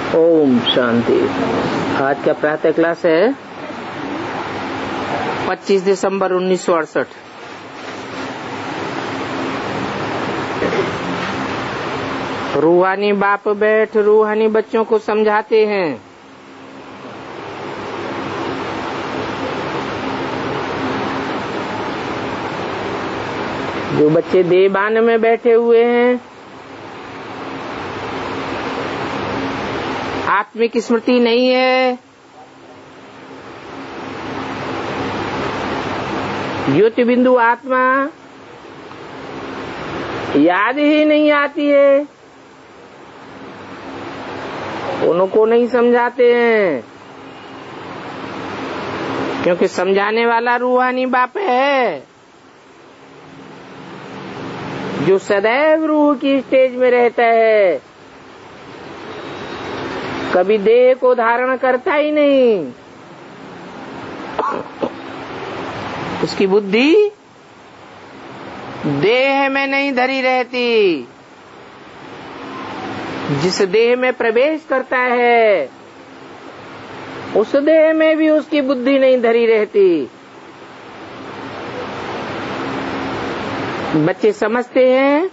ओम शांति। आज का प्रातः क्लास है 25 दिसंबर 1968। रूहानी बाप बैठ रूहानी बच्चों को समझाते हैं। जो बच्चे देवान में बैठे हुए हैं, आत्मिक स्मृति नहीं है, ज्योति बिंदु आत्मा याद ही नहीं आती है, उनको नहीं समझाते हैं, क्योंकि समझाने वाला रूहानी बाप है, जो सदैव रूह की स्टेज में रहता है, कभी देह को धारण करता ही नहीं। उसकी बुद्धि देह में नहीं धरी रहती। जिस देह में प्रवेश करता है उस देह में भी उसकी बुद्धि नहीं धरी रहती। बच्चे समझते हैं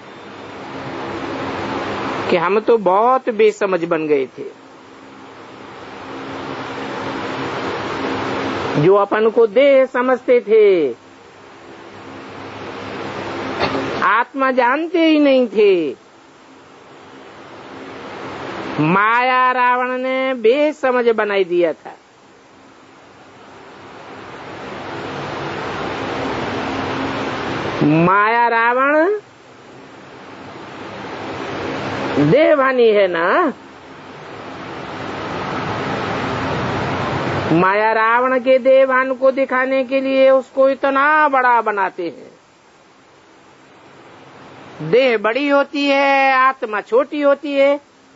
कि हम तो बहुत बेसमझ बन गए थे। जो अपन को देह समझते थे, आत्मा जानते ही नहीं थे। माया रावण ने बेसमझ बनाई दिया था। माया रावण देहभानी है ना। माया रावण के देहभान को दिखाने के लिए उसको इतना बड़ा बनाते हैं। देह बड़ी होती है, आत्मा छोटी होती है।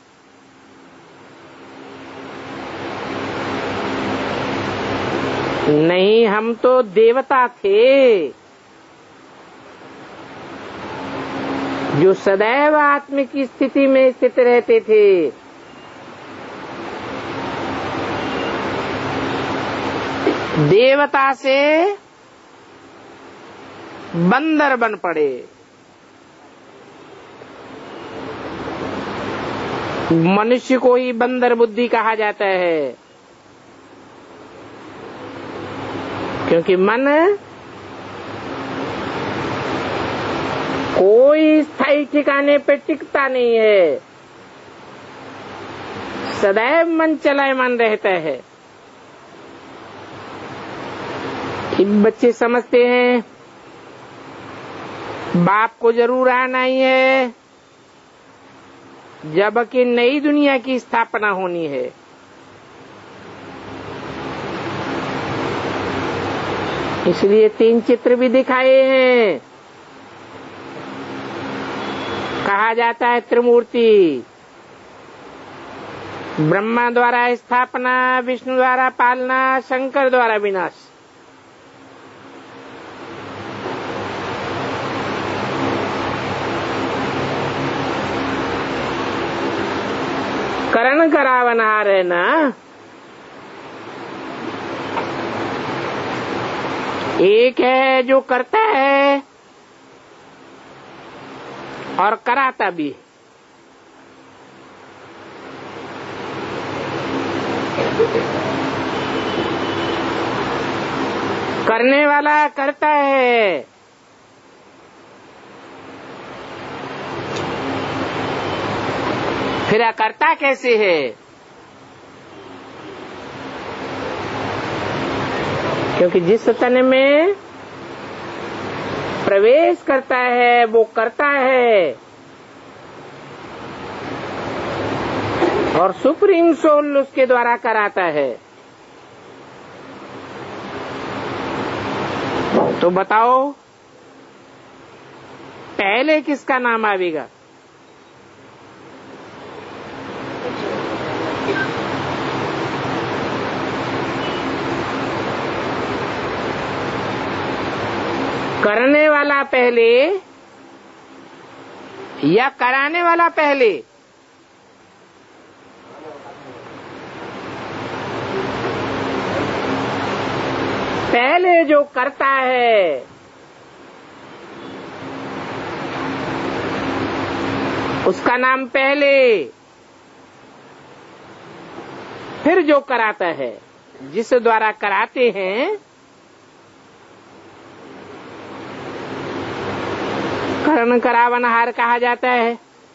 नहीं, हम तो देवता थे, जो सदैव आत्मिक स्थिति में स्थित रहते थे। देवता से बंदर बन पड़े। मनुष्य को ही बंदर बुद्धि कहा जाता है, क्योंकि मन कोई स्थायी ठिकाने पे टिकता नहीं है, सदैव मन चलायमान रहता है। बच्चे समझते हैं बाप को जरूर आना ही है, जबकि नई दुनिया की स्थापना होनी है। इसलिए 3 चित्र भी दिखाए हैं। कहा जाता है त्रिमूर्ति, ब्रह्मा द्वारा स्थापना, विष्णु द्वारा पालना, शंकर द्वारा विनाश। करण करावनहार है ना। एक है जो करता है और कराता भी। करने वाला करता है, फिर करता कैसे है? क्योंकि जिस तन में प्रवेश करता है वो करता है, और सुप्रीम सोल उसके द्वारा कराता है। तो बताओ पहले किसका नाम आवेगा? करने वाला पहले या कराने वाला पहले? पहले जो करता है उसका नाम पहले, फिर जो कराता है, जिस द्वारा कराते हैं, करण करावनहार कहा जाता है।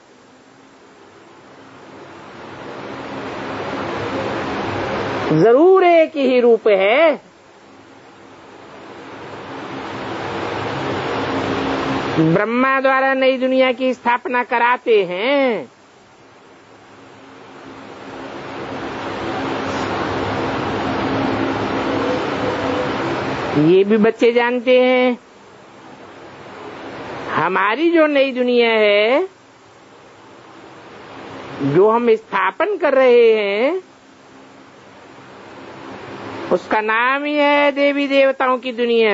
जरूर एक ही रूप है, ब्रह्मा द्वारा नई दुनिया की स्थापना कराते हैं, ये भी बच्चे जानते हैं। हमारी जो नई दुनिया है, जो हम स्थापन कर रहे हैं, उसका नाम ही है देवी देवताओं की दुनिया।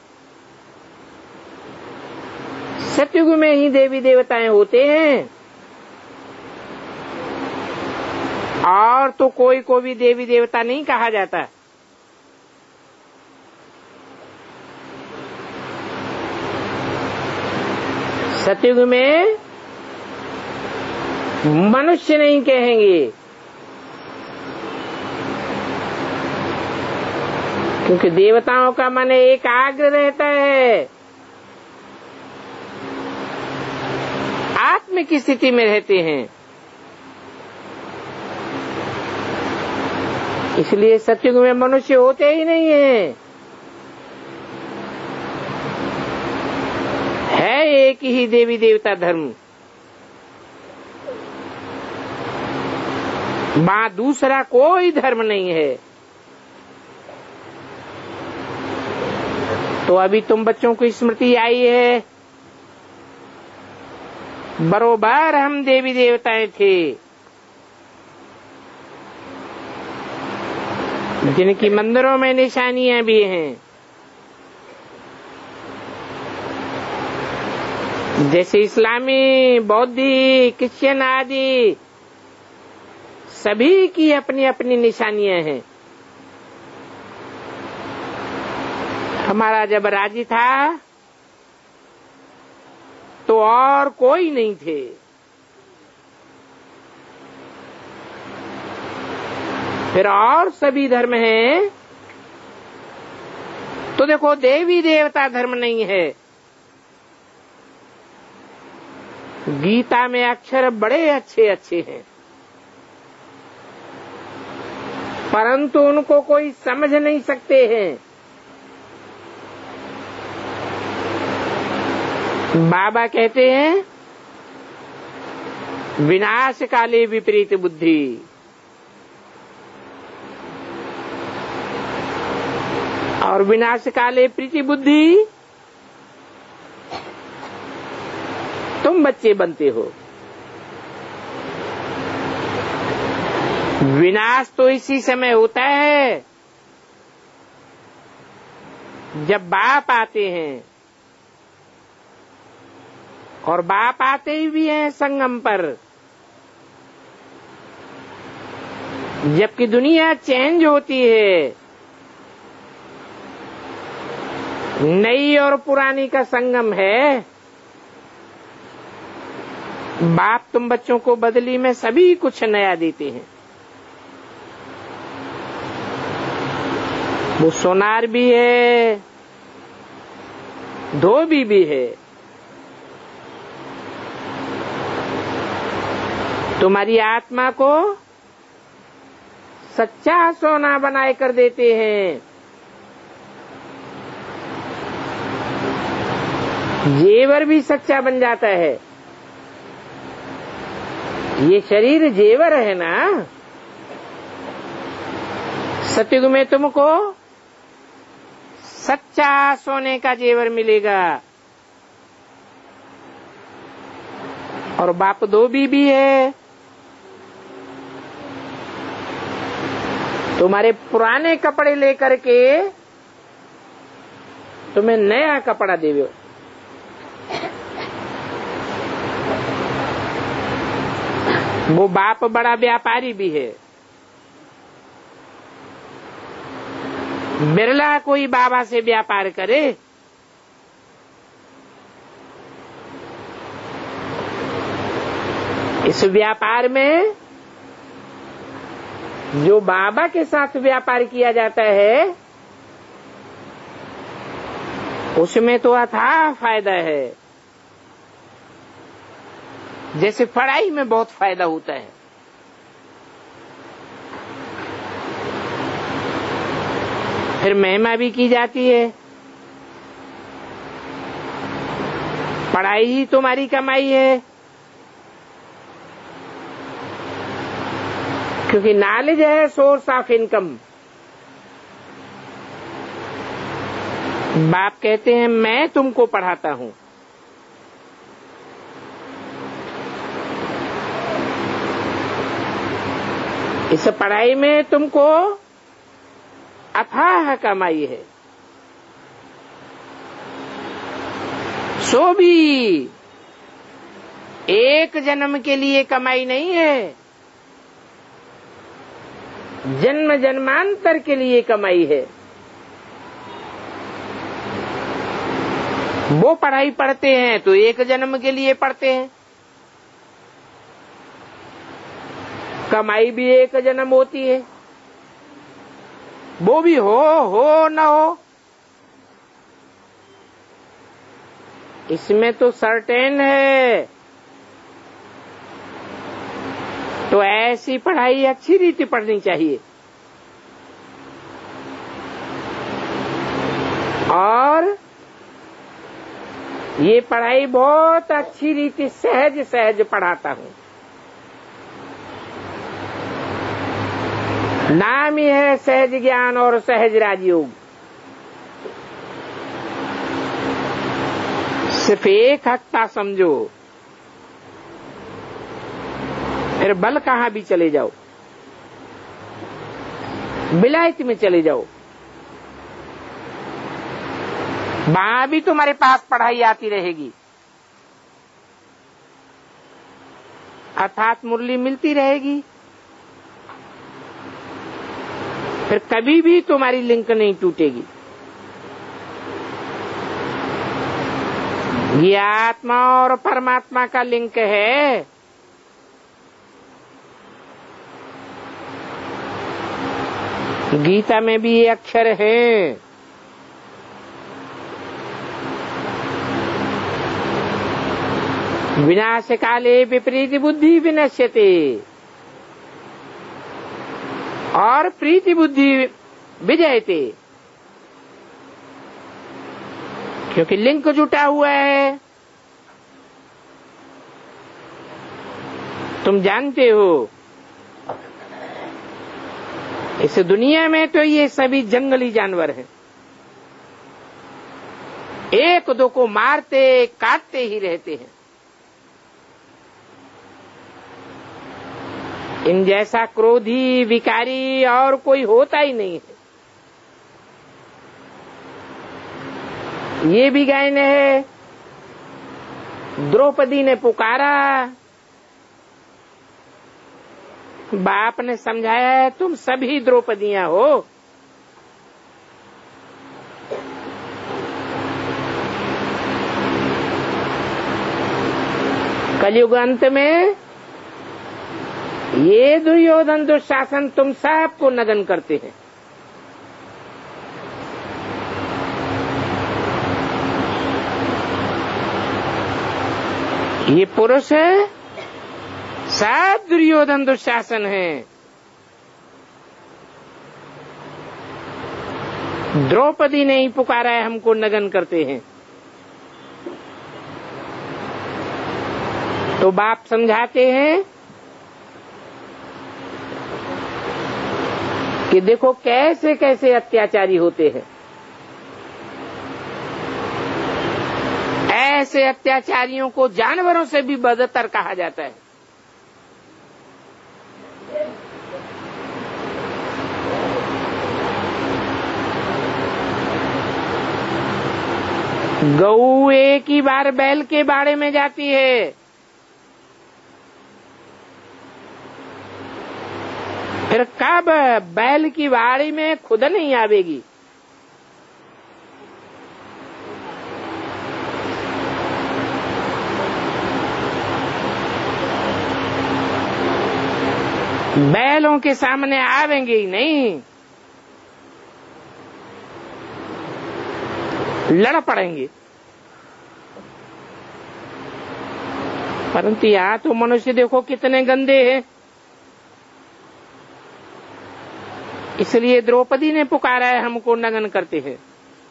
सतयुग में ही देवी देवताएं होते हैं, और तो कोई को भी देवी देवता नहीं कहा जाता। सतयुग में मनुष्य नहीं कहेंगे, क्योंकि देवताओं का मन एकाग्र रहता है, आत्म की स्थिति में रहते हैं। इसलिए सतयुग में मनुष्य होते ही नहीं है एक ही देवी देवता धर्म। वहां दूसरा कोई धर्म नहीं है। तो अभी तुम बच्चों को स्मृति आई है, बरोबर हम देवी देवताएं थे, जिनकी मंदिरों में निशानियां भी हैं। जैसे इस्लामी, बौद्धी, क्रिश्चियन आदि सभी की अपनी अपनी निशानियां हैं। हमारा जब राज्य था तो और कोई नहीं थे, फिर और सभी धर्म हैं। तो देखो, देवी देवता धर्म नहीं है। गीता में अक्षर बड़े अच्छे अच्छे हैं, परंतु उनको कोई समझ नहीं सकते हैं। बाबा कहते हैं, विनाश काले विपरीत बुद्धि। और विनाश काले प्रीति बुद्धि तुम बच्चे बनते हो। विनाश तो इसी समय होता है जब बाप आते हैं, और बाप आते ही भी हैं संगम पर। जबकि दुनिया चेंज होती है, नई और पुरानी का संगम है। बाप तुम बच्चों को बदली में सभी कुछ नया देते हैं। वो सोनार भी है, धोबी भी है। तुम्हारी आत्मा को सच्चा सोना बनाए कर देते हैं। जेवर भी सच्चा बन जाता है। ये शरीर जेवर है ना। सतयुग में तुमको सच्चा सोने का जेवर मिलेगा। और बाप धोबी भी है। तुम्हारे पुराने कपड़े लेकर के तुम्हें नया कपड़ा देवे। वो बाप बड़ा व्यापारी भी है। बिरला कोई बाबा से व्यापार करे। इस व्यापार में जो बाबा के साथ व्यापार किया जाता है उसमें तो अथाह फायदा है। जैसे पढ़ाई में बहुत फायदा होता है, फिर महिमा भी की जाती है। पढ़ाई ही तुम्हारी कमाई है, क्योंकि नॉलेज है सोर्स ऑफ इनकम। बाप कहते हैं मैं तुमको पढ़ाता हूं, इस पढ़ाई में तुमको अथाह कमाई है। सो भी एक जन्म के लिए कमाई नहीं है, जन्म जन्मांतर के लिए कमाई है। वो पढ़ाई पढ़ते हैं तो एक जन्म के लिए पढ़ते हैं, कमाई भी एक जन्म होती है। वो भी हो न हो, इसमें तो सर्टेन है। तो ऐसी पढ़ाई अच्छी रीति पढ़नी चाहिए और ये पढ़ाई बहुत अच्छी रीति सहज सहज पढ़ाता हूं। नाम ही है सहज ज्ञान और सहज राजयोग। सिर्फ एक हफ्ता समझो, फिर बल कहां भी चले जाओ, विलायत में चले जाओ, वहां भी तुम्हारे पास पढ़ाई आती रहेगी, अर्थात मुरली मिलती रहेगी। फिर कभी भी तुम्हारी लिंक नहीं टूटेगी। ये आत्मा और परमात्मा का लिंक है। गीता में भी ये अक्षर है। विनाश काले विपरीत बुद्धि विनश्यते, और प्रीति बुद्धि विजयते। क्योंकि लिंक जुटा हुआ है। तुम जानते हो इस दुनिया में तो ये सभी जंगली जानवर हैं, एक दो को मारते काटते ही रहते हैं। इन जैसा क्रोधी विकारी और कोई होता ही नहीं है। ये भी गायन है, द्रौपदी ने पुकारा, बाप ने समझाया है तुम सभी द्रौपदियां हो। कलयुग अंत में ये दुर्योधन दुशासन तुम सबको नगन करते हैं। ये पुरुष है, सब दुर्योधन दुशासन है। द्रौपदी ने ही पुकारा है, हमको नगन करते हैं। तो बाप समझाते हैं कि देखो कैसे कैसे अत्याचारी होते हैं। ऐसे अत्याचारियों को जानवरों से भी बदतर कहा जाता है। गऊ एक ही बार बैल के बाड़े में जाती है, फिर कब बैल की बाड़ी में खुद नहीं आवेगी। बैलों के सामने आवेंगे ही नहीं, लड़ पड़ेंगे। परंतु यहाँ तो मनुष्य देखो कितने गंदे हैं। इसलिए द्रौपदी ने पुकारा है हमको नग्न करते हैं।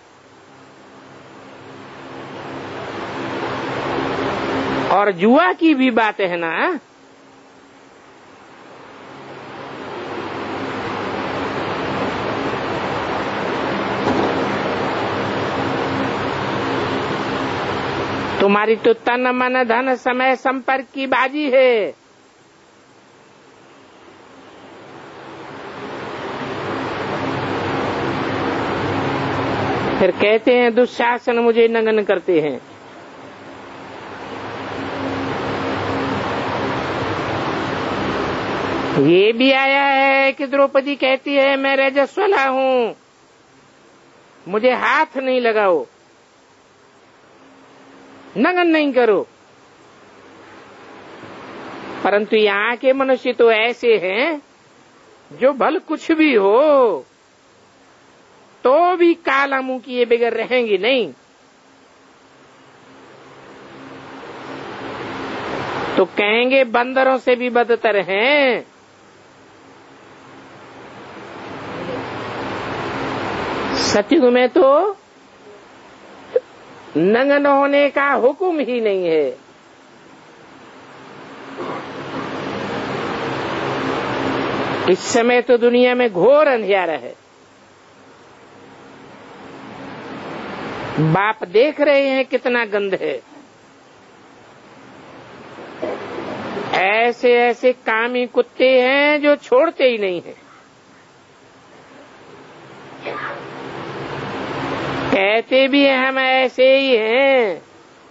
और जुआ की भी बात है ना, तुम्हारी तो तन मन धन समय संपर्क की बाजी है। फिर कहते हैं दुशासन मुझे नग्न करते हैं। ये भी आया है कि द्रौपदी कहती है मैं रजस्वला हूं, मुझे हाथ नहीं लगाओ, नग्न नहीं करो। परंतु यहाँ के मनुष्य तो ऐसे हैं जो भल कुछ भी हो तो भी काला मुंह किए बगैर रहेंगे नहीं। तो कहेंगे बंदरों से भी बदतर हैं। सतयुग में तो नग्न होने का हुक्म ही नहीं है। इस समय तो दुनिया में घोर अंधियारा है। बाप देख रहे हैं कितना गंध है। ऐसे ऐसे कामी कुत्ते हैं जो छोड़ते ही नहीं हैं। कहते भी हम ऐसे ही हैं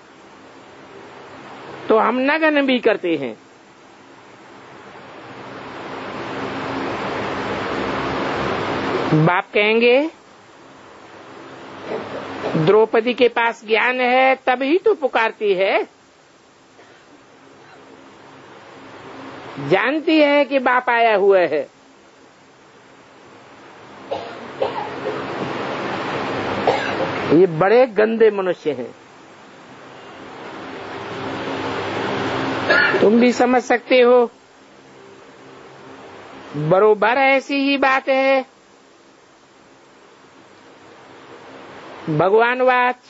तो हम नग्न भी करते हैं। बाप कहेंगे द्रौपदी के पास ज्ञान है तभी तो पुकारती है, जानती है कि बाप आया हुआ है। ये बड़े गंदे मनुष्य हैं। तुम भी समझ सकते हो। बरोबर ऐसी ही बात है। भगवान वाच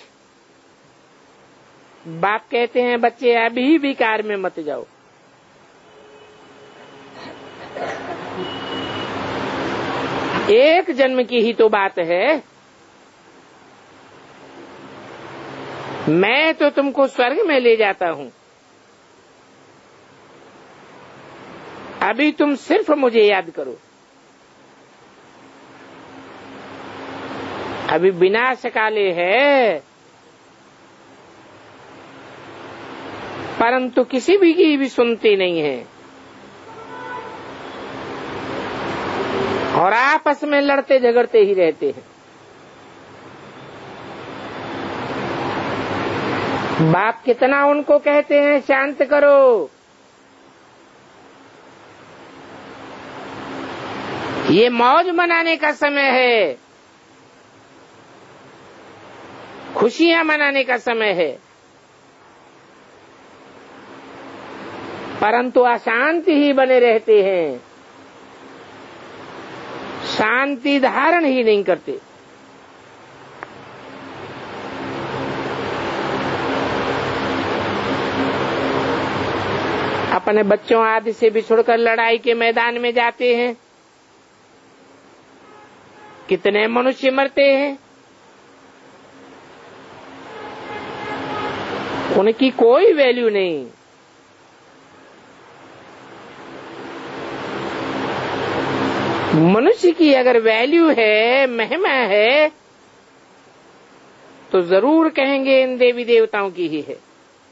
बाप कहते हैं बच्चे अभी विकार में मत जाओ। एक जन्म की ही तो बात है। मैं तो तुमको स्वर्ग में ले जाता हूं। अभी तुम सिर्फ मुझे याद करो। अभी विनाश काले है, परंतु किसी भी की भी सुनते नहीं है और आपस में लड़ते झगड़ते ही रहते हैं। बाप कितना उनको कहते हैं शांत करो। ये मौज मनाने का समय है, खुशियां मनाने का समय है, परंतु अशांति ही बने रहते हैं, शांति धारण ही नहीं करते। अपने बच्चों आदि से बिछुड़कर लड़ाई के मैदान में जाते हैं। कितने मनुष्य मरते हैं, उनकी कोई वैल्यू नहीं। मनुष्य की अगर वैल्यू है, महिमा है, तो जरूर कहेंगे इन देवी देवताओं की ही है।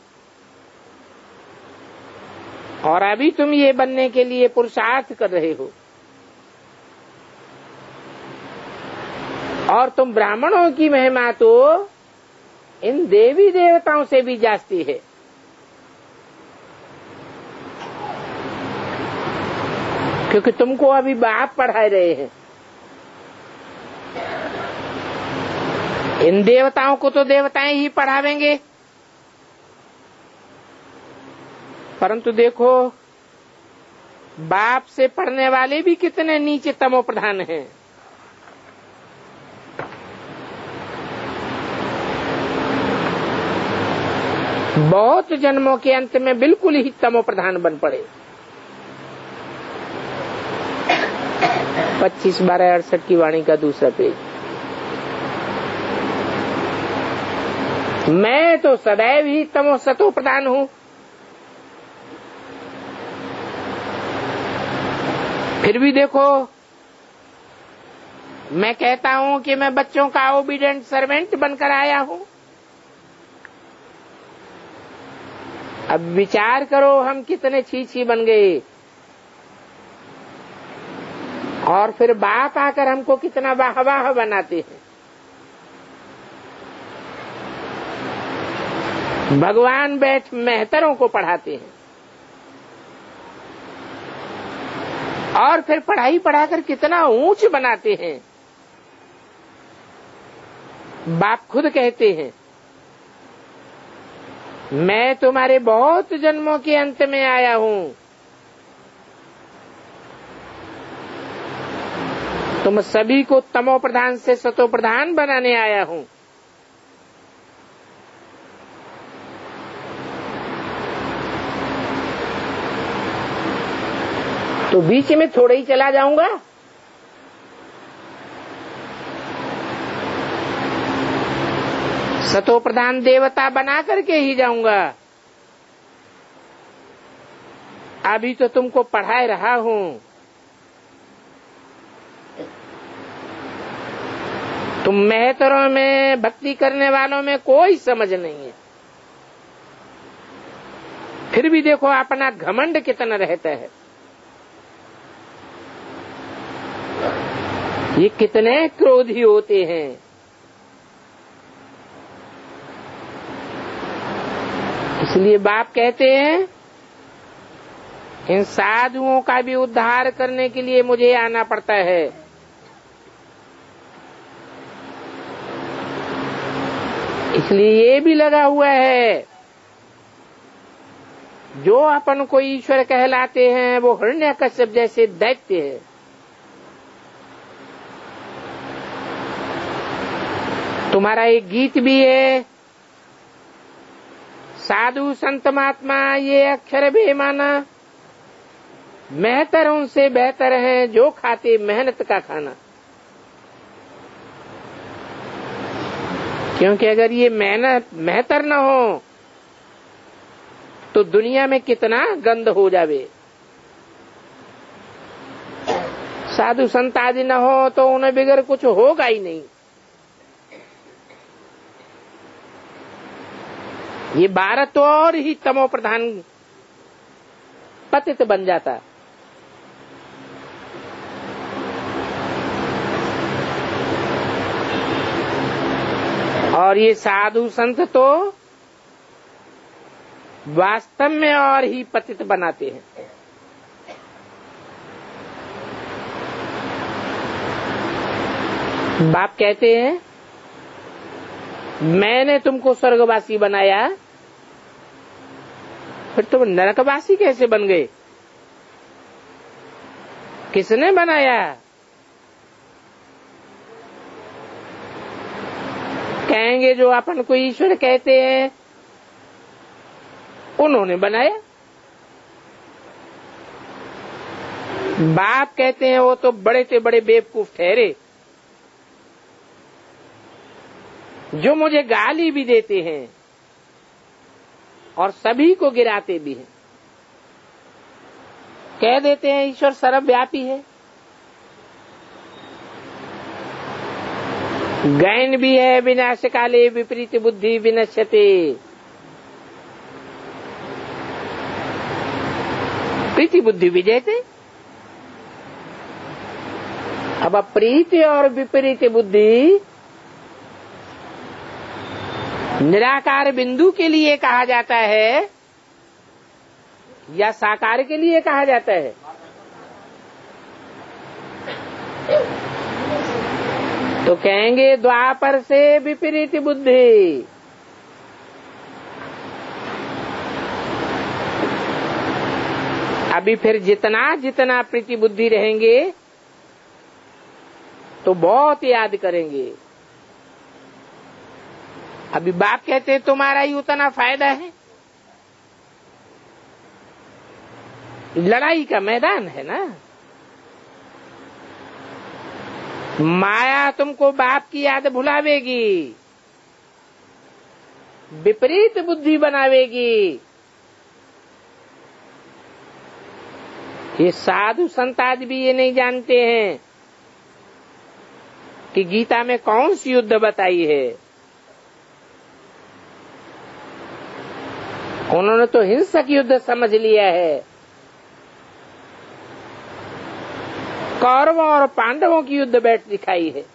और अभी तुम ये बनने के लिए पुरुषार्थ कर रहे हो और तुम ब्राह्मणों की महिमा तो इन देवी देवताओं से भी जास्ती है। क्योंकि तुमको अभी बाप पढ़ा रहे हैं। इन देवताओं को तो देवताएं ही पढ़ावेंगे, परंतु देखो बाप से पढ़ने वाले भी कितने नीचे तमो प्रधान हैं। बहुत जन्मों के अंत में बिल्कुल ही तमो प्रधान बन पड़े। 25/12/68 की वाणी का दूसरा पेज। मैं तो सदैव ही तमो सतो प्रधान हूं। फिर भी देखो मैं कहता हूं कि मैं बच्चों का ओबीडिएंट सर्वेंट बनकर आया हूं। अब विचार करो हम कितने छी बन गए, और फिर बाप आकर हमको कितना वाह वाह बनाते हैं। भगवान बैठ मेहतरों को पढ़ाते हैं, और फिर पढ़ाई पढ़ाकर कितना ऊंच बनाते हैं। बाप खुद कहते हैं मैं तुम्हारे बहुत जन्मों के अंत में आया हूं, तुम सभी को तमो प्रधान से सतो प्रधान बनाने आया हूं। तो बीच में थोड़ा ही चला जाऊंगा। सतो प्रधान देवता बना करके ही जाऊंगा। अभी तो तुमको पढ़ा रहा हूं। तुम मेहतरों में भक्ति करने वालों में कोई समझ नहीं है। फिर भी देखो अपना घमंड कितना रहता है। ये कितने क्रोधी होते हैं। इसलिए बाप कहते हैं इन साधुओं का भी उद्धार करने के लिए मुझे आना पड़ता है। इसलिए ये भी लगा हुआ है जो अपन को ईश्वर कहलाते हैं वो हिरण्यकश्यप जैसे दैत्य है। तुम्हारा एक गीत भी है, साधु संत महात्मा ये अक्षर बेमाना, मेहतर उनसे बेहतर है जो खाते मेहनत का खाना। क्योंकि अगर ये मेहनत मेहतर न हो तो दुनिया में कितना गंद हो जावे। साधु संत आदि न हो तो उन्हें बगैर कुछ होगा ही नहीं। ये भारत तो और ही तमो प्रधान पतित बन जाता। और ये साधु संत तो वास्तव में और ही पतित बनाते हैं। बाप कहते हैं मैंने तुमको स्वर्गवासी बनाया, फिर तुम नरकवासी कैसे बन गए? किसने बनाया? कहेंगे जो अपन को ईश्वर कहते हैं उन्होंने बनाया। बाप कहते हैं वो तो बड़े से बड़े बेवकूफ ठहरे जो मुझे गाली भी देते हैं और सभी को गिराते भी हैं। कह देते हैं ईश्वर सर्वव्यापी है, गैन भी है, विनाश काले विपरीत बुद्धि विनश्यते। प्रीति बुद्धि विजयते। अब प्रीति और विपरीत बुद्धि निराकार बिंदु के लिए कहा जाता है या साकार के लिए कहा जाता है? तो कहेंगे द्वापर से विपरीत बुद्धि। अभी फिर जितना जितना प्रीति बुद्धि रहेंगे तो बहुत याद करेंगे। अभी बाप कहते तुम्हारा ही उतना फायदा है, लड़ाई का मैदान है ना। माया तुमको बाप की याद भुलावेगी, विपरीत बुद्धि बनावेगी। ये साधु संत आदि भी ये नहीं जानते हैं कि गीता में कौन सी युद्ध बताई है। उन्होंने तो हिंसक युद्ध समझ लिया है। कौरवों और पांडवों की युद्ध बैठ दिखाई है।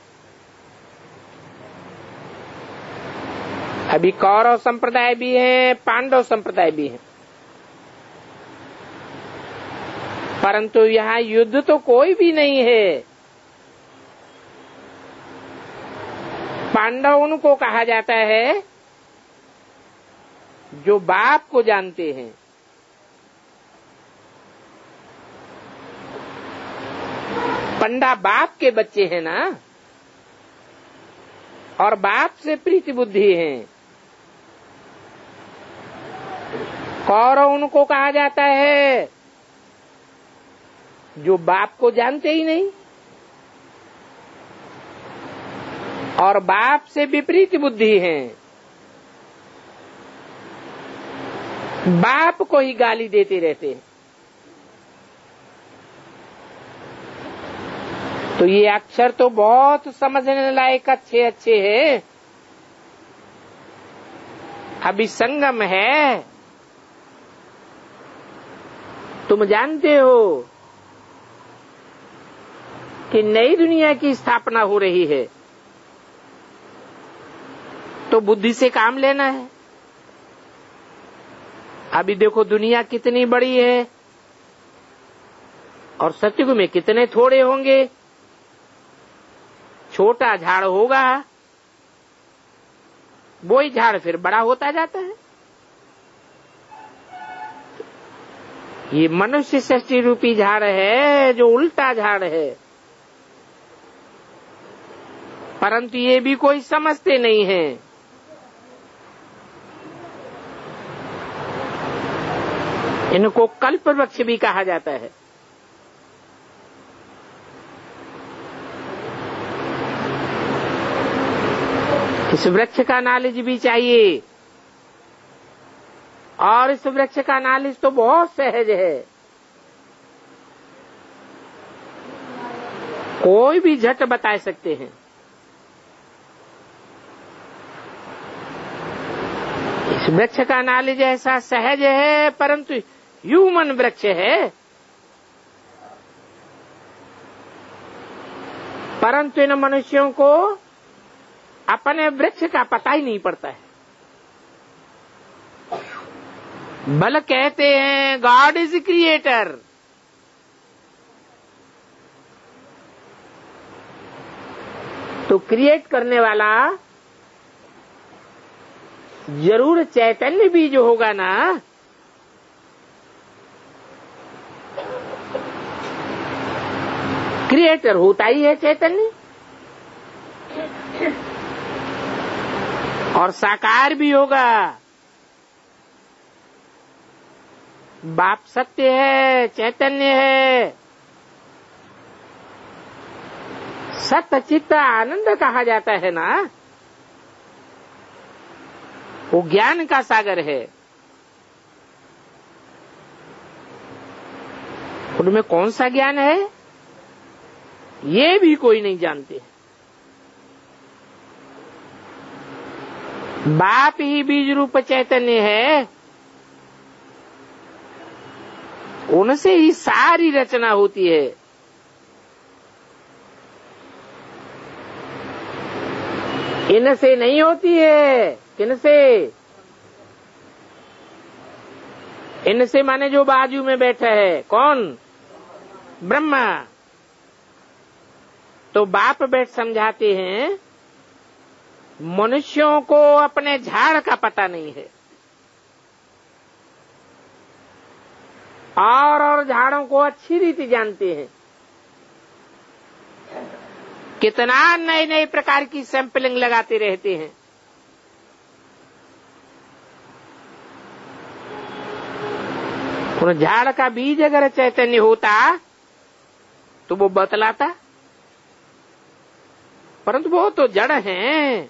अभी कौरव संप्रदाय भी है, पांडव संप्रदाय भी है, परंतु यहाँ युद्ध तो कोई भी नहीं है। पांडव उनको कहा जाता है जो बाप को जानते हैं। पंडा बाप के बच्चे हैं ना, और बाप से प्रीति बुद्धि है। कौरव उनको कहा जाता है जो बाप को जानते ही नहीं और बाप से विपरीत बुद्धि है, बाप को ही गाली देते रहते हैं। तो ये अक्षर तो बहुत समझने लायक अच्छे अच्छे हैं। अभी संगम है, तुम जानते हो कि नई दुनिया की स्थापना हो रही है, तो बुद्धि से काम लेना है। अभी देखो दुनिया कितनी बड़ी है और सतयुग में कितने थोड़े होंगे। छोटा झाड़ होगा, वही झाड़ फिर बड़ा होता जाता है। ये मनुष्य सृष्टि रूपी झाड़ है जो उल्टा झाड़ है, परंतु ये भी कोई समझते नहीं है। इनको कल्प वृक्ष भी कहा जाता है। इस वृक्ष का नॉलेज भी चाहिए, और इस वृक्ष का नॉलेज तो बहुत सहज है। कोई भी झट बता सकते हैं। इस वृक्ष का नॉलेज ऐसा सहज है, परंतु ह्यूमन वृक्ष है, परंतु इन मनुष्यों को अपने वृक्ष का पता ही नहीं पड़ता है। बल कहते हैं गॉड इज क्रिएटर, तो क्रिएट करने वाला जरूर चैतन्य बीज होगा ना। क्रिएटर होता ही है चैतन्य, और साकार भी होगा। बाप सत्य है, चैतन्य है, सत्य चित्त आनंद कहा जाता है ना। वो ज्ञान का सागर है। उनमें कौन सा ज्ञान है ये भी कोई नहीं जानते। बाप ही बीज रूप चैतन्य है, उनसे ही सारी रचना होती है। इनसे नहीं होती है। किनसे? इनसे माने जो बाजू में बैठा है, कौन? ब्रह्मा। तो बाप बैठ समझाते हैं, मनुष्यों को अपने झाड़ का पता नहीं है, और झाड़ों को अच्छी रीति जानते हैं। कितना नए नए प्रकार की सैंपलिंग लगाते रहते हैं। उन झाड़ का बीज अगर चैतन्य होता तो वो बतलाता, परंतु वो तो जड़ हैं।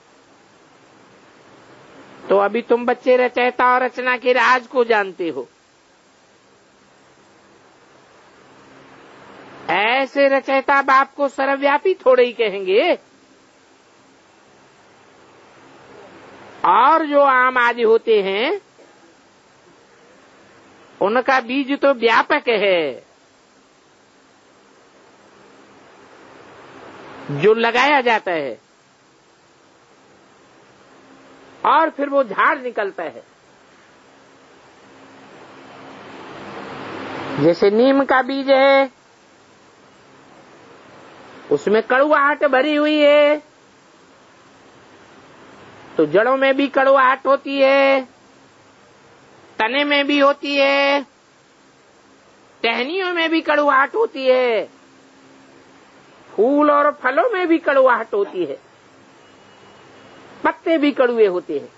तो अभी तुम बच्चे रचयिता और रचना के राज को जानते हो। ऐसे रचयिता बाप को सर्वव्यापी थोड़े ही कहेंगे, और जो आम आदि होते हैं उनका बीज तो व्यापक है, जो लगाया जाता है और फिर वो झाड़ निकलता है। जैसे नीम का बीज है, उसमें कड़वाहट भरी हुई है, तो जड़ों में भी कड़वाहट होती है, तने में भी होती है, टहनियों में भी कड़वाहट होती है, फूल और फलों में भी कड़वाहट होती है, पत्ते भी कड़वे होते हैं।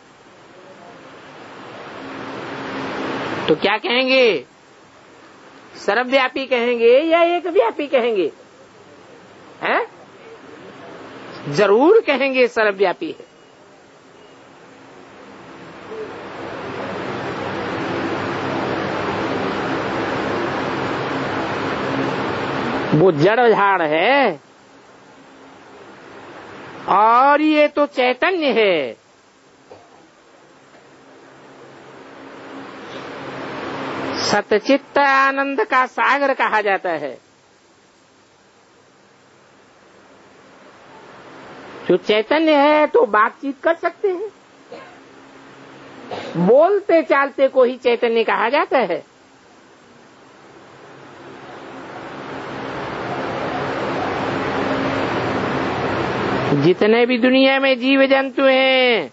तो क्या कहेंगे? सर्वव्यापी कहेंगे या एक व्यापी कहेंगे? हैं? जरूर कहेंगे सर्वव्यापी है। वो जड़ झाड़ है और ये तो चैतन्य है। सतचित्त आनंद का सागर कहा जाता है। जो चैतन्य है तो बातचीत कर सकते हैं, बोलते चालते को ही चैतन्य कहा जाता है। जितने भी दुनिया में जीव जंतु हैं,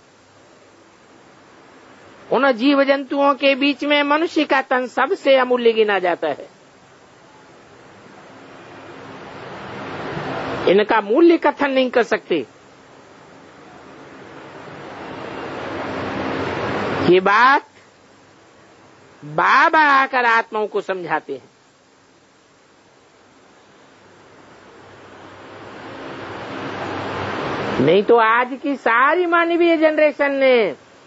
उन जीव जंतुओं के बीच में मनुष्य का तन सबसे अमूल्य गिना जाता है। इनका मूल्य कथन नहीं कर सकते। ये बात बाबा आकर आत्माओं को समझाते हैं। नहीं तो आज की सारी मानवीय जनरेशन ने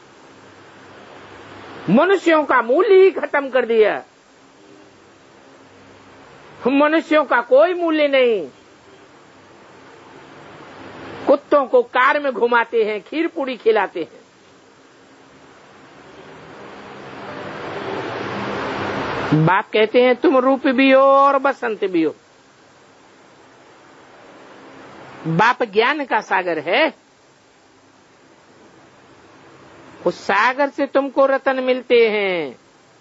मनुष्यों का मूल्य ही खत्म कर दिया। मनुष्यों का कोई मूल्य नहीं। कुत्तों को कार में घुमाते हैं, खीर पूड़ी खिलाते हैं। बाप कहते हैं तुम रूप भी हो और बसंत भी हो। बाप ज्ञान का सागर है। उस सागर से तुमको रतन मिलते हैं।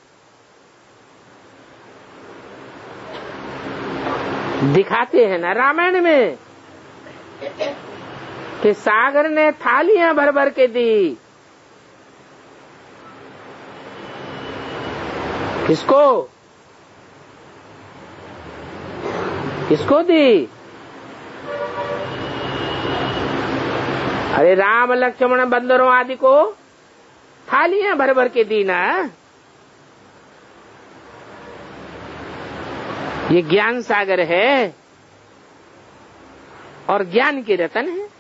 दिखाते हैं ना रामायण में कि सागर ने थालियां भर भर के दी। किसको? किसको दी? अरे राम लक्ष्मण बंदरों आदि को थालियां भर भर के दी ना। ये ज्ञान सागर है और ज्ञान के रतन है।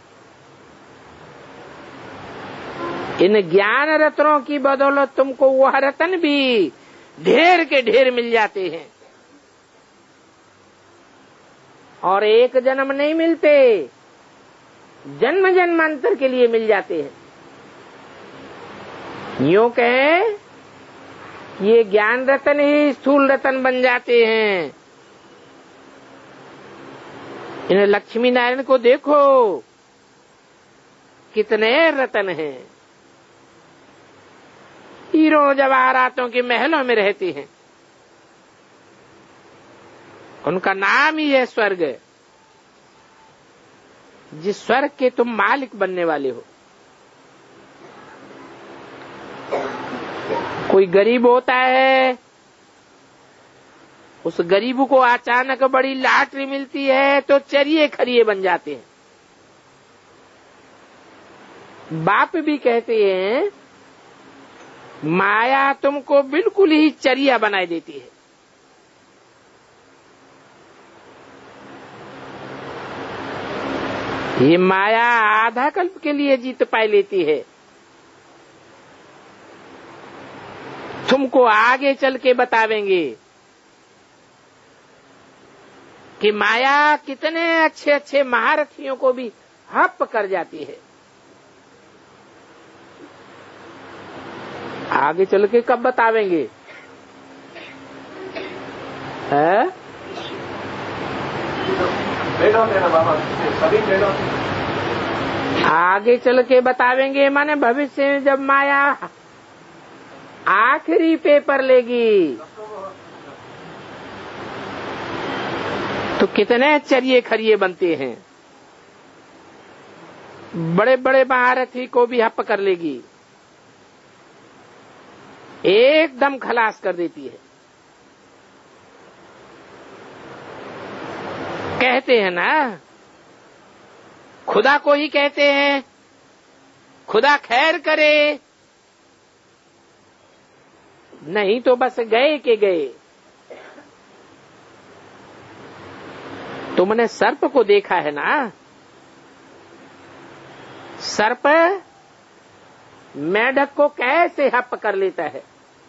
इन ज्ञान रत्नों की बदौलत तुमको वह रतन भी ढेर के ढेर मिल जाते हैं और एक जन्म नहीं मिलते, जन्म जन्मांतर के लिए मिल जाते हैं। यूं कहे ये ज्ञान रतन ही स्थूल रतन बन जाते हैं। इन लक्ष्मी नारायण को देखो कितने रतन हैं। हीरों जवाहरातों के महलों में रहते हैं। उनका नाम ही है स्वर्ग। जिस स्वर्ग के तुम मालिक बनने वाले हो। कोई गरीब होता है, उस गरीब को अचानक बड़ी लॉटरी मिलती है तो चरिए खरिए बन जाते हैं। बाप भी कहते हैं माया तुमको बिल्कुल ही चरिया बनाए देती है। ये माया आधा कल्प के लिए जीत पाई लेती है। तुमको आगे चल के बतावेंगे कि माया कितने अच्छे अच्छे महारथियों को भी हप कर जाती है। आगे चल के कब बतावेंगे? है? आगे चल के बतावेंगे, माने भविष्य में जब माया आखिरी पेपर लेगी तो कितने चरिए खरिए बनते हैं। बड़े बड़े महारथी को भी हप कर लेगी, एकदम खलास कर देती है। कहते हैं ना, खुदा को ही कहते हैं खुदा खैर करे, नहीं तो बस गए के गए। तुमने सर्प को देखा है ना? सर्प मेढक को कैसे हप कर लेता है,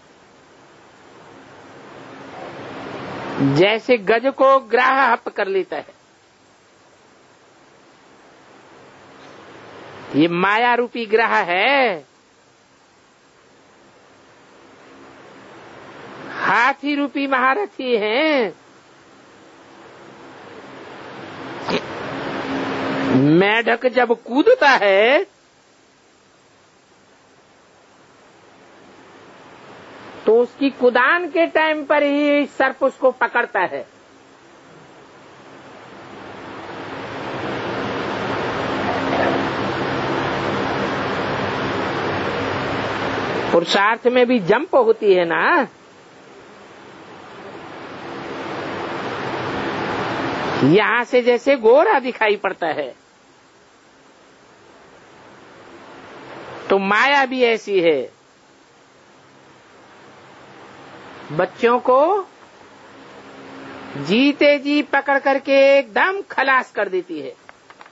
जैसे गज को ग्राह हप कर लेता है। ये माया रूपी ग्राह है। हाथी रूपी महारथी हैं। मेढक जब कूदता है तो उसकी कुदान के टाइम पर ही सर्प उसको पकड़ता है। पुरुषार्थ में भी जंप होती है ना। यहां से जैसे गोरा दिखाई पड़ता है, तो माया भी ऐसी है। बच्चों को जीते जी पकड़ करके एकदम खलास कर देती है।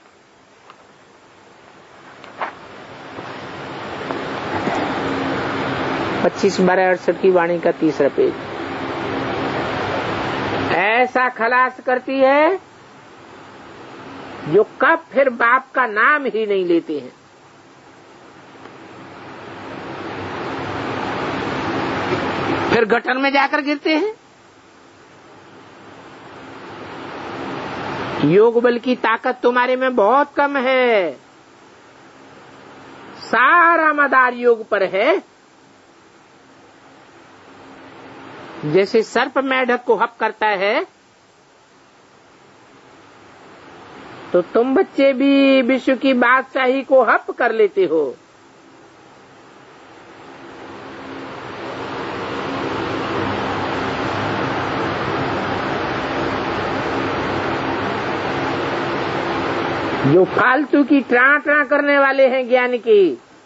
पच्चीस 1268 की वाणी का 3रा पेज। ऐसा खलास करती है जो कब फिर बाप का नाम ही नहीं लेते हैं। फिर गटर में जाकर गिरते हैं। योग बल की ताकत तुम्हारे में बहुत कम है, सारा मदार योग पर है। जैसे सर्प मेढक को हप करता है, तो तुम बच्चे भी विश्व की बादशाही को हप कर लेते हो। जो फालतू की ट्रा करने वाले हैं ज्ञान की,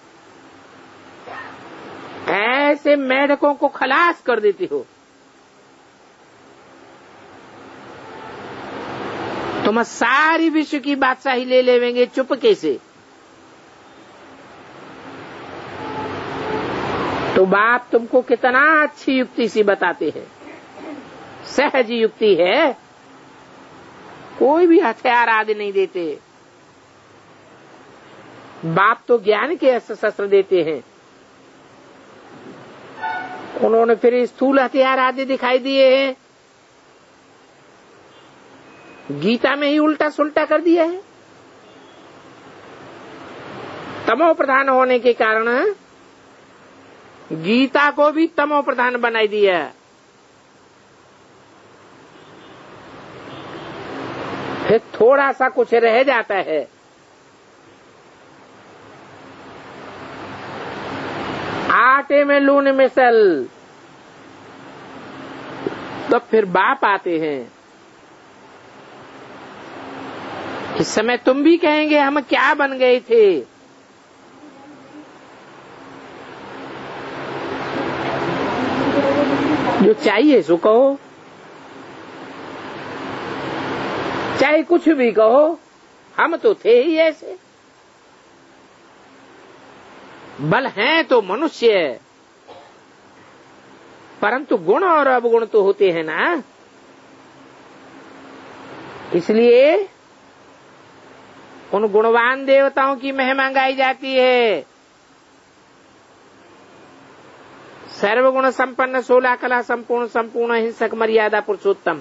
ऐसे मेढकों को खलास कर देते हो। तुम सारी विश्व की बादशाही ले लेवेंगे चुपके से। तो बाप तुमको कितना अच्छी युक्ति सी बताते हैं। सहज युक्ति है, कोई भी हथियार आदि नहीं देते। बाप तो ज्ञान के अस्त्र शस्त्र देते हैं। उन्होंने फिर स्थूल हथियार आदि दिखाई दिए हैं, गीता में ही उल्टा सुल्टा कर दिया है। तमो प्रधान होने के कारण गीता को भी तमो प्रधान बनाई दिया। फिर थोड़ा सा कुछ रह जाता है आटे में लून मिसल, तो फिर बाप आते हैं। इस समय तुम भी कहेंगे हम क्या बन गए थे। जो चाहिए सो कहो, चाहे कुछ भी कहो, हम तो थे ही ऐसे। बल हैं तो मनुष्य, परंतु गुण और अवगुण तो होते हैं ना। इसलिए उन गुणवान देवताओं की महिमा गाई जाती है। सर्वगुण संपन्न 16 कला संपूर्ण संपूर्ण हिंसक मर्यादा पुरुषोत्तम।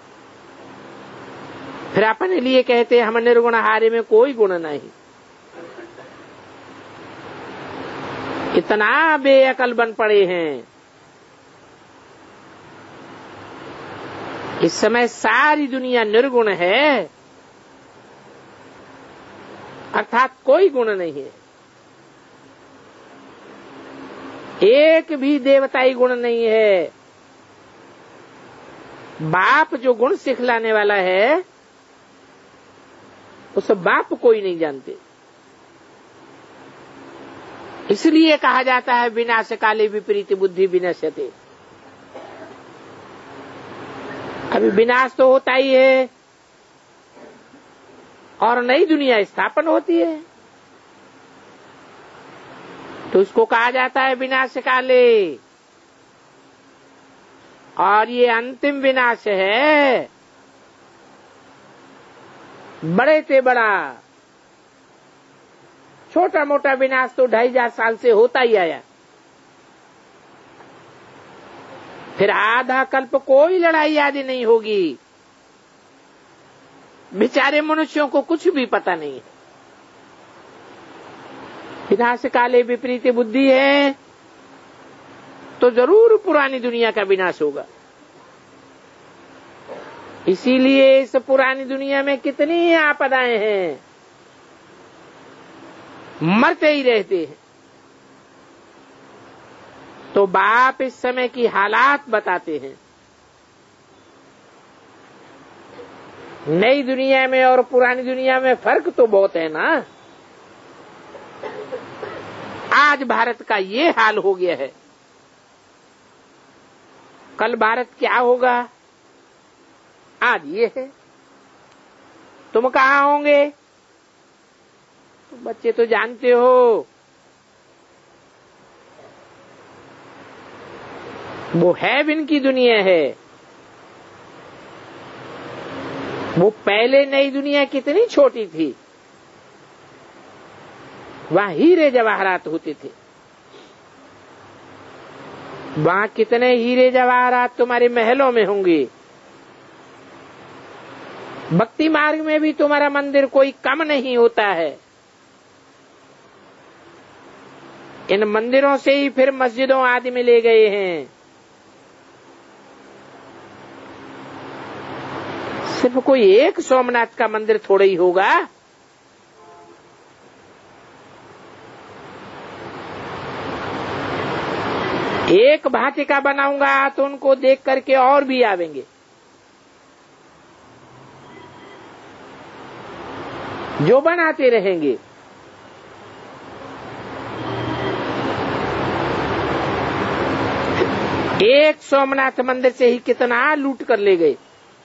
फिर अपने लिए कहते हम निर्गुण हारे में कोई गुण नहीं। इतना बेअकल बन पड़े हैं। इस समय सारी दुनिया निर्गुण है, अर्थात कोई गुण नहीं है। एक भी देवताई गुण नहीं है। बाप जो गुण सिखलाने वाला है, उस बाप कोई नहीं जानते। इसलिए कहा जाता है विनाश काले विपरीत बुद्धि विनश्यते। अभी विनाश तो होता ही है और नई दुनिया स्थापन होती है, तो इसको कहा जाता है विनाश काले। और ये अंतिम विनाश है, बड़े से बड़ा। छोटा मोटा विनाश तो 2500 साल से होता ही आया। फिर आधा कल्प कोई लड़ाई आदि नहीं होगी। बेचारे मनुष्यों को कुछ भी पता नहीं है। विनाश काले विपरीत बुद्धि है तो जरूर पुरानी दुनिया का विनाश होगा। इसीलिए इस पुरानी दुनिया में कितनी आपदाएं हैं, मरते ही रहते हैं। तो बाप इस समय की हालात बताते हैं। नई दुनिया में और पुरानी दुनिया में फर्क तो बहुत है ना। आज भारत का ये हाल हो गया है, कल भारत क्या होगा, आज ये है। तुम कहाँ होंगे, तुम बच्चे तो जानते हो। वो हेवन की दुनिया है। वो पहले नई दुनिया कितनी छोटी थी, वहां हीरे जवाहरात होते थे। वहां कितने हीरे जवाहरात तुम्हारे महलों में होंगे। भक्ति मार्ग में भी तुम्हारा मंदिर कोई कम नहीं होता है। इन मंदिरों से ही फिर मस्जिदों आदि में ले गए हैं। सिर्फ कोई एक सोमनाथ का मंदिर थोड़ा ही होगा। एक भांति का बनाऊंगा तो उनको देख करके और भी आवेंगे। जो बनाते रहेंगे। एक सोमनाथ मंदिर से ही कितना लूट कर ले गए।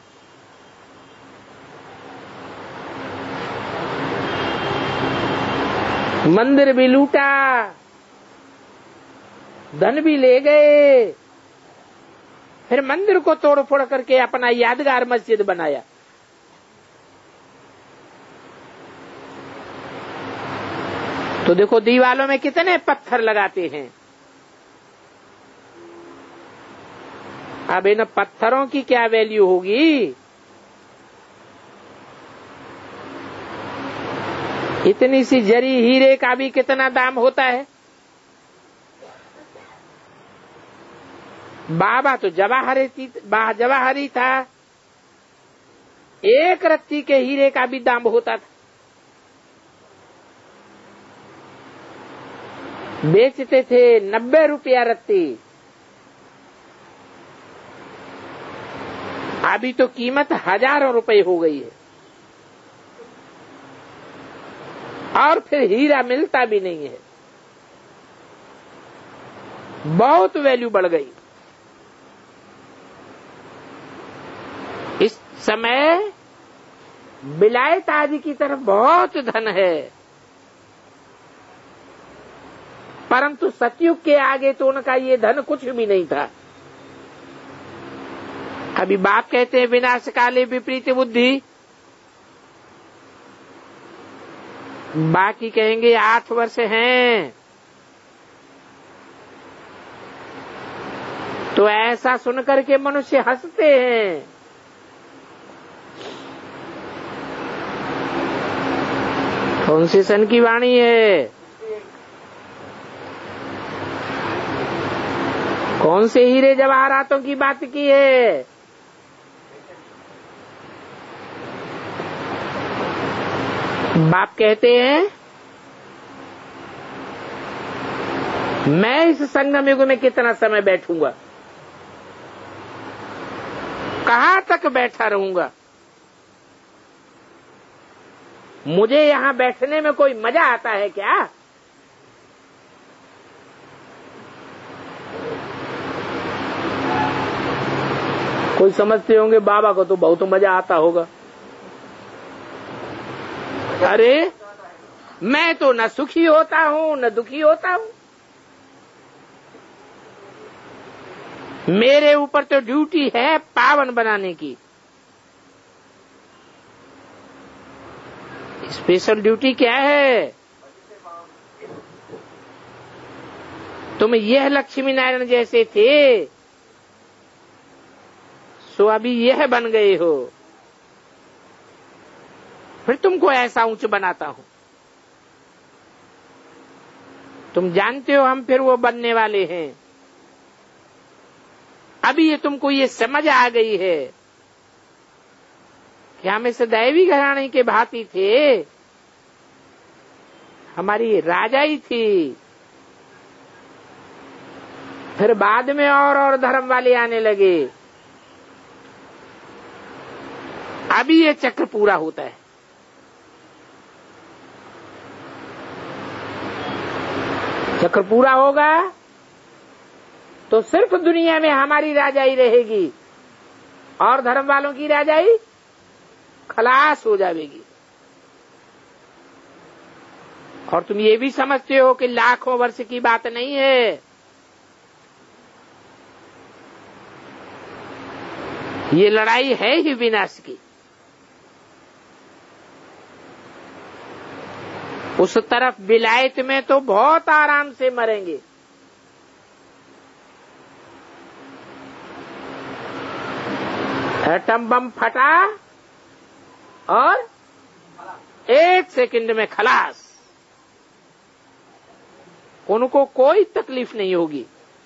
मंदिर भी लूटा, धन भी ले गए, फिर मंदिर को तोड़ फोड़ करके अपना यादगार मस्जिद बनाया। तो देखो दीवालों में कितने पत्थर लगाते हैं। अब इन पत्थरों की क्या वैल्यू होगी। इतनी सी जरी हीरे का भी कितना दाम होता है। बाबा तो जवाहरी था, एक रत्ती के हीरे का भी दाम होता था। बेचते थे 90 रुपया रत्ती, अभी तो कीमत हजारों रुपए हो गई है, और फिर हीरा मिलता भी नहीं है, बहुत वैल्यू बढ़ गई। इस समय विलायत आदि की तरफ बहुत धन है, परंतु सतयुग के आगे तो उनका ये धन कुछ भी नहीं था। अभी बाप कहते हैं विनाश काले विपरीत बुद्धि, बाकी कहेंगे 8 वर्ष हैं। तो ऐसा सुनकर के मनुष्य हंसते हैं। कौन सी सन की वाणी है, कौन से हीरे जवाहरातों की बात की है? बाप कहते हैं मैं इस संगम युग में कितना समय बैठूंगा, कहां तक बैठा रहूंगा, मुझे यहां बैठने में कोई मजा आता है क्या? कोई समझते होंगे बाबा को तो बहुत मजा आता होगा। अरे मैं तो न सुखी होता हूं न दुखी होता हूं, मेरे ऊपर तो ड्यूटी है पावन बनाने की। स्पेशल ड्यूटी क्या है? तुम यह लक्ष्मी नारायण जैसे थे, सो अभी यह बन गए हो, फिर तुमको ऐसा ऊंच बनाता हूं। तुम जानते हो हम फिर वो बनने वाले हैं। अभी ये तुमको ये समझ आ गई है कि हम इस दैवी घराने के भांति थे, हमारी राजाई थी, फिर बाद में और धर्म वाले आने लगे। अभी ये चक्र पूरा होता है। चक्र पूरा होगा तो सिर्फ दुनिया में हमारी राजाई रहेगी और धर्म वालों की राजाई खलास हो जाएगी। और तुम ये भी समझते हो कि लाखों वर्ष की बात नहीं है, ये लड़ाई है ही विनाश की। उस तरफ विलायत में तो बहुत आराम से मरेंगे, एटम बम फटा और 1 सेकंड में खलास, उनको कोई तकलीफ नहीं होगी।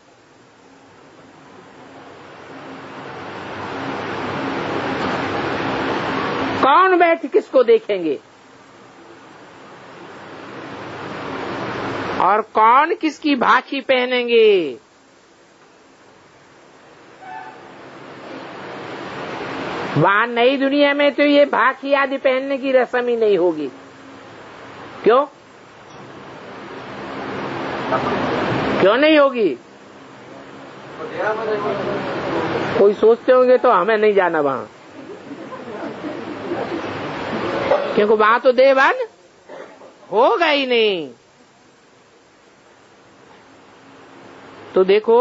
कौन बैठ किसको देखेंगे और कौन किसकी भाखी पहनेंगे? वहां नई दुनिया में तो ये भाखी आदि पहनने की रस्म ही नहीं होगी। क्यों नहीं होगी? कोई सोचते होंगे तो हमें नहीं जाना वहां, क्योंकि वहां तो देवान होगा ही नहीं। तो देखो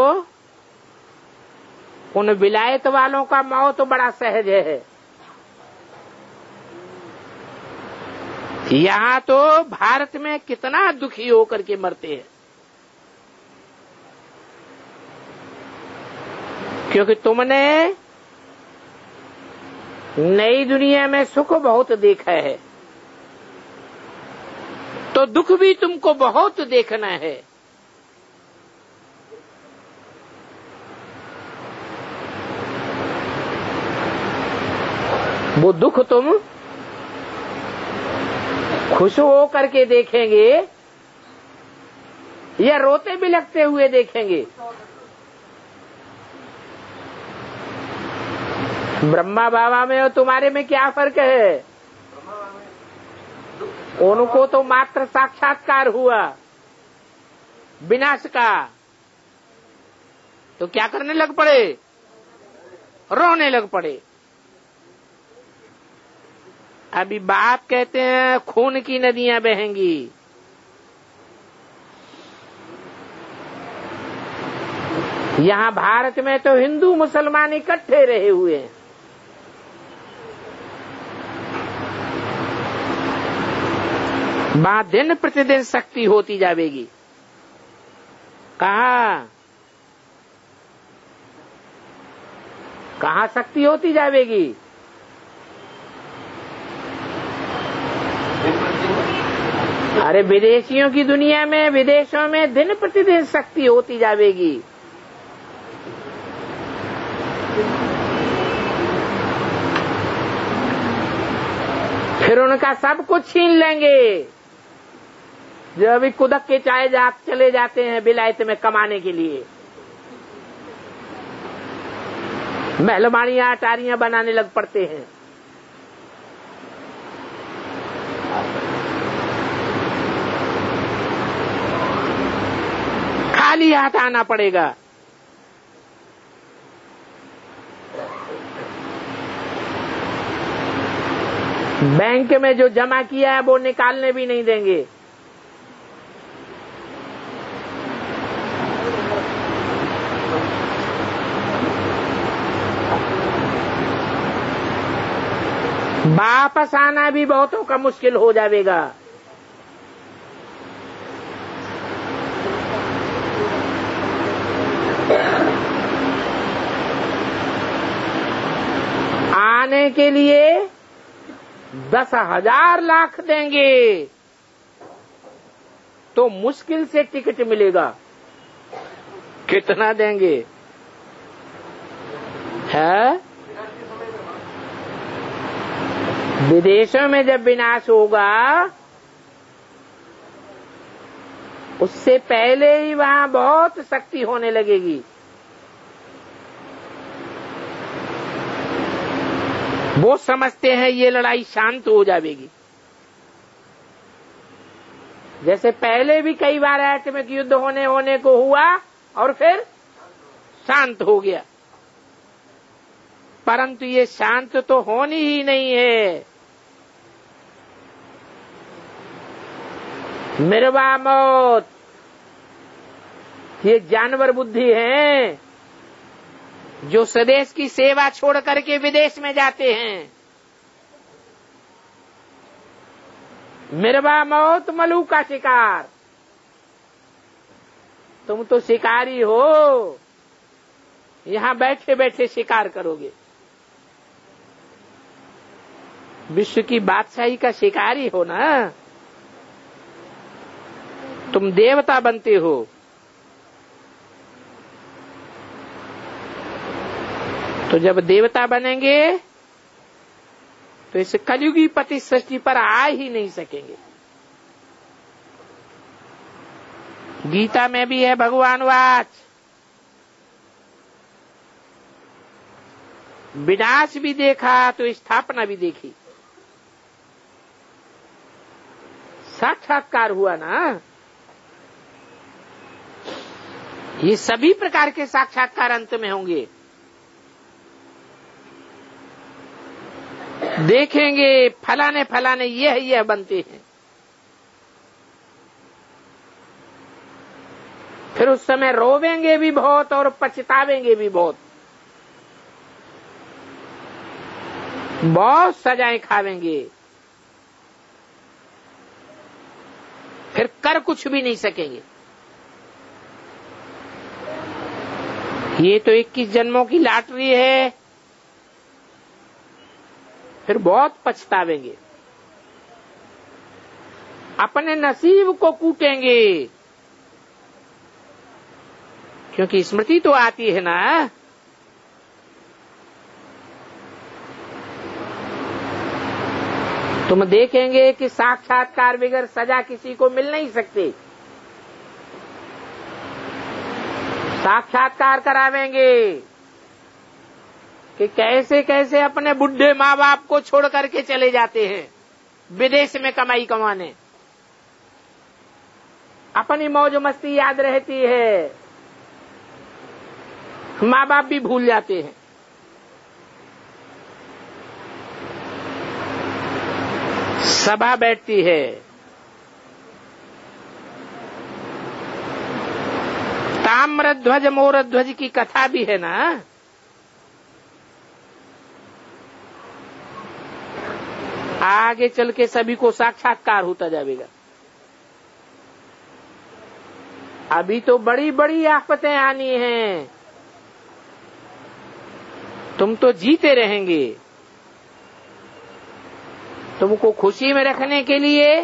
उन विलायत वालों का मौत तो बड़ा सहज है। यहाँ तो भारत में कितना दुखी होकर के मरते हैं, क्योंकि तुमने नई दुनिया में सुख बहुत देखा है, तो दुख भी तुमको बहुत देखना है। वो दुख तुम खुश हो करके देखेंगे या रोते बिलखते हुए देखेंगे। ब्रह्मा बाबा में और तुम्हारे में क्या फर्क है? उनको तो मात्र साक्षात्कार हुआ विनाश का, तो क्या करने लग पड़े? रोने लग पड़े। अभी बाप कहते हैं खून की नदियां बहेंगी। यहां भारत में तो हिंदू मुसलमान इकट्ठे रहे हुए हैं। वहां दिन प्रतिदिन शक्ति होती जाएगी। कहां शक्ति होती जाएगी? अरे विदेशियों की दुनिया में, विदेशों में दिन प्रतिदिन शक्ति होती जाएगी। फिर उनका सब कुछ छीन लेंगे। जो अभी कुदक के चले जाते हैं विलायत में कमाने के लिए, महलमानियां अटारियां बनाने लग पड़ते हैं। खाली हाथ आना पड़ेगा। बैंक में जो जमा किया है वो निकालने भी नहीं देंगे। वापस आना भी बहुतों का मुश्किल हो जाएगा। आने के लिए 10,000 लाख देंगे तो मुश्किल से टिकट मिलेगा। कितना देंगे? है विदेशों में जब विनाश होगा उससे पहले ही वहां बहुत शक्ति होने लगेगी। वो समझते हैं ये लड़ाई शांत हो जाएगी। जैसे पहले भी कई बार एटमिक युद्ध होने को हुआ और फिर शांत हो गया, परंतु ये शांत तो होनी ही नहीं है। निर्वा मौत, ये जानवर बुद्धि है जो स्वदेश की सेवा छोड़ करके विदेश में जाते हैं। मिर्वा मौत मलू का शिकार। तुम तो शिकारी हो, यहां बैठे बैठे शिकार करोगे। विश्व की बादशाही का शिकारी हो ना, तुम देवता बनते हो। तो जब देवता बनेंगे तो इस कलयुगी पति सृष्टि पर आ ही नहीं सकेंगे। गीता में भी है भगवान वाच, विनाश भी देखा तो स्थापना भी देखी। साक्षात्कार हुआ ना। ये सभी प्रकार के साक्षात्कार अंत में होंगे। देखेंगे फलाने फलाने यह बनते हैं। फिर उस समय रोवेंगे भी बहुत और पछतावेंगे भी बहुत। बहुत सजाएं खावेंगे, फिर कर कुछ भी नहीं सकेंगे। ये तो 21 जन्मों की लॉटरी है। फिर बहुत पछतावेंगे, अपने नसीब को कूटेंगे, क्योंकि स्मृति तो आती है ना। तुम देखेंगे कि साक्षात्कार बगैर सजा किसी को मिल नहीं सकती। साक्षात्कार करावेंगे कि कैसे कैसे अपने बुढ़े माँ बाप को छोड़ करके चले जाते हैं विदेश में कमाई कमाने। अपनी मौज मस्ती याद रहती है, माँ बाप भी भूल जाते हैं। सभा बैठती है, ताम्रध्वज मोरध्वज की कथा भी है ना। आगे चल के सभी को साक्षात्कार होता जाएगा। अभी तो बड़ी बड़ी आफतें आनी हैं, तुम तो जीते रहेंगे। तुमको खुशी में रखने के लिए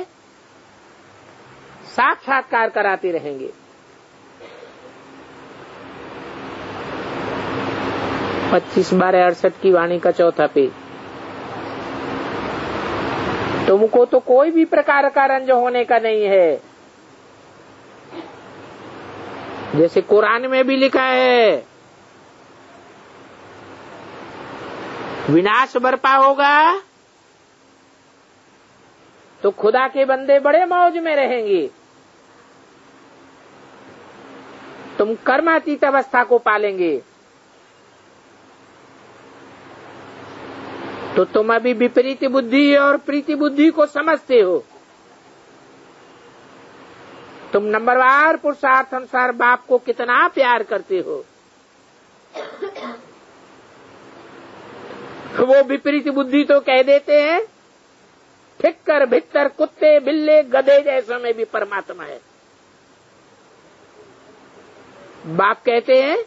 साक्षात्कार कराते रहेंगे। 25/12/68 की वाणी का चौथा पेज। तुमको तो कोई भी प्रकार का रंज होने का नहीं है। जैसे कुरान में भी लिखा है, विनाश बरपा होगा तो खुदा के बंदे बड़े मौज में रहेंगे। तुम कर्मातीत अवस्था को पालेंगे। तो तुम अभी विपरीत बुद्धि और प्रीति बुद्धि को समझते हो। तुम नंबरवार पुरुषार्थ अनुसार बाप को कितना प्यार करते हो। वो विपरीत बुद्धि तो कह देते हैं ठिक्कर भित्तर कुत्ते बिल्ले गधे जैसों में भी परमात्मा है। बाप कहते हैं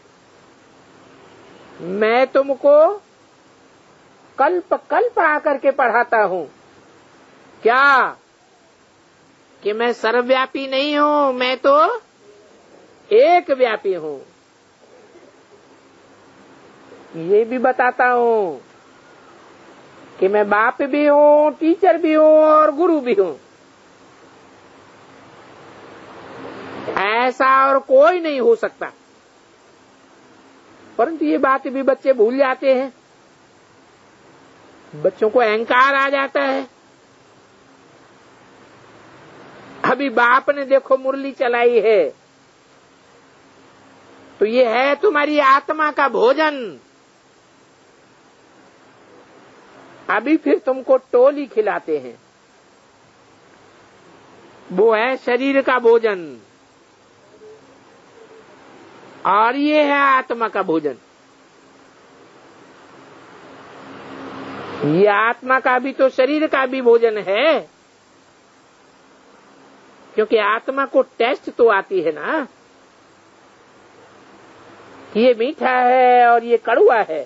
मैं तुमको कल्प कल्प आकर के पढ़ाता हूं। क्या कि मैं सर्वव्यापी नहीं हूं, मैं तो एक व्यापी हूं। ये भी बताता हूं कि मैं बाप भी हूं, टीचर भी हूं और गुरु भी हूं। ऐसा और कोई नहीं हो सकता। परंतु ये बात भी बच्चे भूल जाते हैं। बच्चों को अहंकार आ जाता है। अभी बाप ने देखो मुरली चलाई है तो ये है तुम्हारी आत्मा का भोजन। अभी फिर तुमको टोली खिलाते हैं, वो है शरीर का भोजन और ये है आत्मा का भोजन। ये आत्मा का भी तो शरीर का भी भोजन है, क्योंकि आत्मा को टेस्ट तो आती है ना, ये मीठा है और ये कड़वा है।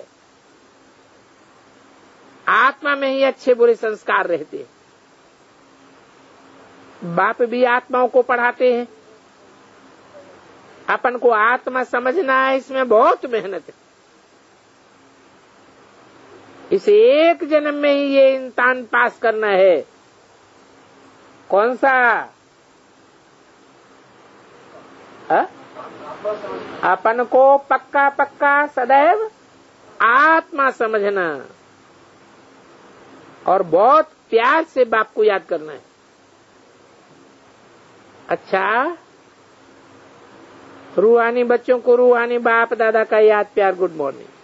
आत्मा में ही अच्छे बुरे संस्कार रहते हैं। बाप भी आत्माओं को पढ़ाते हैं। अपन को आत्मा समझना है, इसमें बहुत मेहनत है। इस एक जन्म में ही ये इम्तिहान पास करना है। कौन सा? अपन को पक्का पक्का सदैव आत्मा समझना और बहुत प्यार से बाप को याद करना है। अच्छा, रूहानी बच्चों को रूहानी बाप दादा का याद प्यार गुड मॉर्निंग।